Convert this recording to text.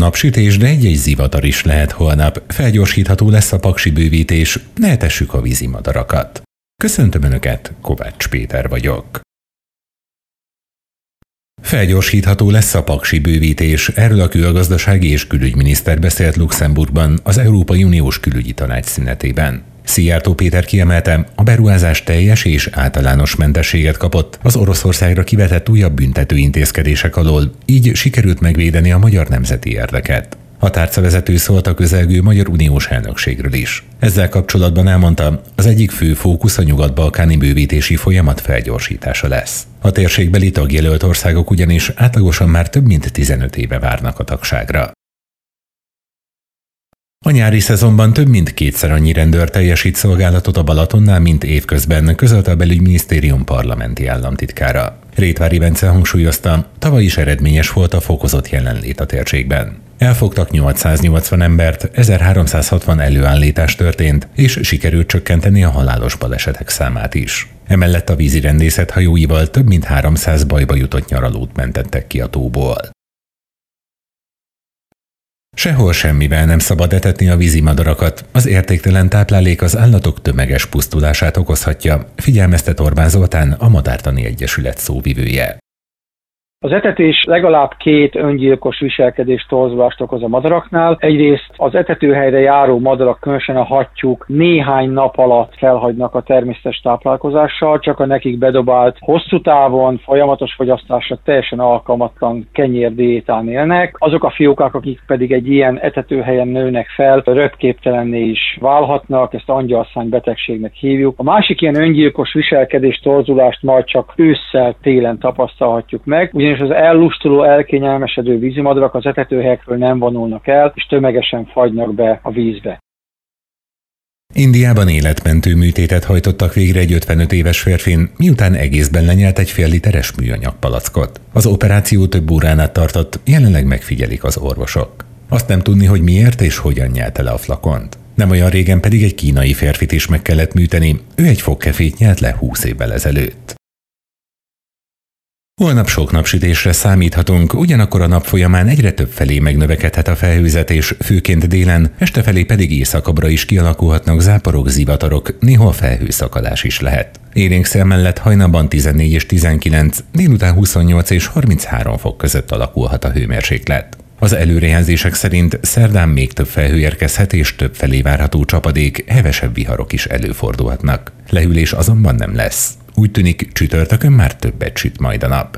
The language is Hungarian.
napsütés, de egy-egy zivatar is lehet holnap. Felgyorsítható lesz a paksi bővítés, ne etessük a vízimadarakat. Köszöntöm Önöket, Kovács Péter vagyok. Felgyorsítható lesz a paksi bővítés, erről a külgazdasági és külügyminiszter beszélt Luxemburgban az Európai Uniós Külügyi Tanács szünetében. Szijjártó Péter kiemelte, a beruházás teljes és általános mentességet kapott az Oroszországra kivetett újabb büntető intézkedések alól, így sikerült megvédeni a magyar nemzeti érdeket. A tárcavezető szólt a közelgő magyar uniós elnökségről is. Ezzel kapcsolatban elmondta, az egyik fő fókusz a nyugat-balkáni bővítési folyamat felgyorsítása lesz. A térségbeli tagjelölt országok ugyanis átlagosan már több mint 15 éve várnak a tagságra. A nyári szezonban több mint kétszer annyi rendőr teljesít szolgálatot a Balatonnál, mint évközben, közölte a Belügyminisztérium parlamenti államtitkára. Rétvári Bence hangsúlyozta, tavaly is eredményes volt a fokozott jelenlét a térségben. Elfogtak 880 embert, 1360 előállítás történt, és sikerült csökkenteni a halálos balesetek számát is. Emellett a vízirendészet hajóival több mint 300 bajba jutott nyaralót mentettek ki a tóból. Sehol semmivel nem szabad etetni a vízimadarakat, az értéktelen táplálék az állatok tömeges pusztulását okozhatja, figyelmeztet Orbán Zoltán, a Madártani Egyesület szóvivője. Az etetés legalább 2 öngyilkos viselkedés torzulást okoz a madaraknál. Egyrészt az etetőhelyre járó madarak, különösen a hattyúk néhány nap alatt felhagynak a természetes táplálkozással, csak a nekik bedobált, hosszú távon, folyamatos fogyasztásra teljesen alkalmatlan kenyérdiétán élnek. Azok a fiókák, akik pedig egy ilyen etetőhelyen nőnek fel, röpképtelenné is válhatnak, ezt angyalszány betegségnek hívjuk. A másik ilyen öngyilkos viselkedés torzulást majd csak ősszel, télen tapasztalhatjuk meg, ugyanis az ellustuló, elkényelmesedő vízimadarak az etetőhelyekről nem vonulnak el, és tömegesen fagynak be a vízbe. Indiában életmentő műtétet hajtottak végre egy 55 éves férfin, miután egészben lenyelt egy fél literes műanyag palackot. Az operáció több órán át tartott, jelenleg megfigyelik az orvosok. Azt nem tudni, hogy miért és hogyan nyelte le a flakont. Nem olyan régen pedig egy kínai férfit is meg kellett műteni, ő egy fogkefét nyelt le 20 évvel ezelőtt. Holnap sok napsütésre számíthatunk, ugyanakkor a nap folyamán egyre több felé megnövekedhet a felhőzetés, főként délen, estefelé pedig északabbra is kialakulhatnak záporok, zivatarok, néhol felhőszakadás is lehet. Élénk szél mellett hajnalban 14 és 19, délután 28 és 33 fok között alakulhat a hőmérséklet. Az előrejelzések szerint szerdán még több felhő érkezhet és több felé várható csapadék, hevesebb viharok is előfordulhatnak. Lehűlés azonban nem lesz. Úgy tűnik, csütörtökön már többet süt majd a nap.